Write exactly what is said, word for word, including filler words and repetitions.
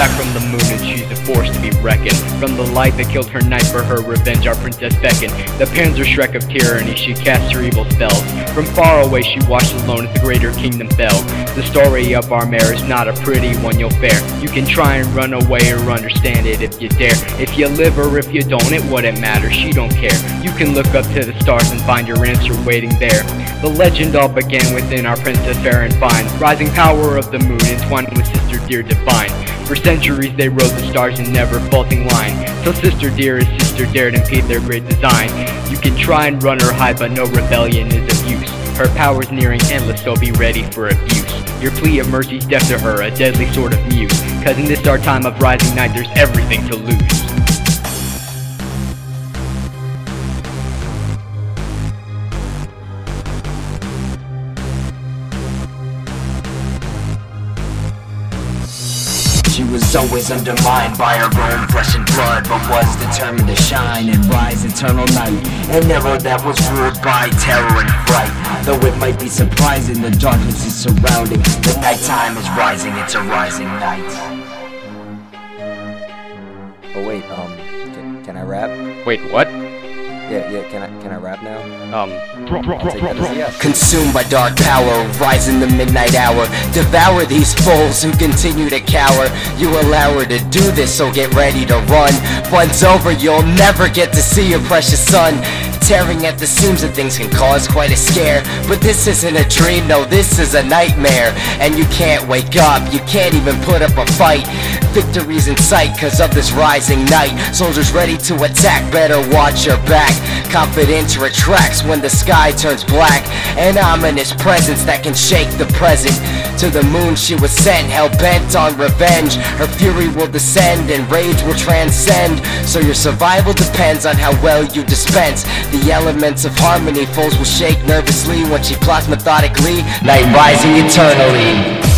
back from the moon and she's a force to be reckoned. From the light that killed her knight for her revenge, our princess beckoned. The Panzer Shrek of tyranny, she cast her evil spells. From far away she watched alone as the greater kingdom fell. The story of our mare is not a pretty one you'll fare. You can try and run away or understand it if you dare. If you live or if you don't, it wouldn't matter, she don't care. You can look up to the stars and find your answer waiting there. The legend all began within our princess fair and fine, rising power of the moon entwined with Sister Dear divine. For centuries they rode the stars in never faulting line, till Sister Dear is Sister dared impede their great design. You can try and run her high, but no rebellion is of use. Her power's nearing endless, so be ready for abuse. Your plea of mercy's deaf to her, a deadly sort of muse, cause in this our time of rising night there's everything to lose. She was always undermined by her own flesh and blood, but was determined to shine and rise eternal night. An era that was ruled by terror and fright. Though it might be surprising, the darkness is surrounding. The nighttime is rising, it's a rising night. Oh wait, um, can, can I rap? Wait, what? Yeah, yeah, can I, can I rap now? Um, I'll take that as a yes. Consumed by dark power, rise in the midnight hour. Devour these fools who continue to cower. You allow her to do this, so get ready to run. Fun's over, you'll never get to see your precious son. Tearing at the seams of things can cause quite a scare. But this isn't a dream, no, this is a nightmare. And you can't wake up, you can't even put up a fight. Victory's in sight cause of this rising night. Soldiers ready to attack, better watch your back. Confidence retracts when the sky turns black. An ominous presence that can shake the present. To the moon she was sent, hell-bent on revenge. Her fury will descend and rage will transcend. So your survival depends on how well you dispense the elements of harmony. Foes will shake nervously when she plots methodically. Night rising eternally.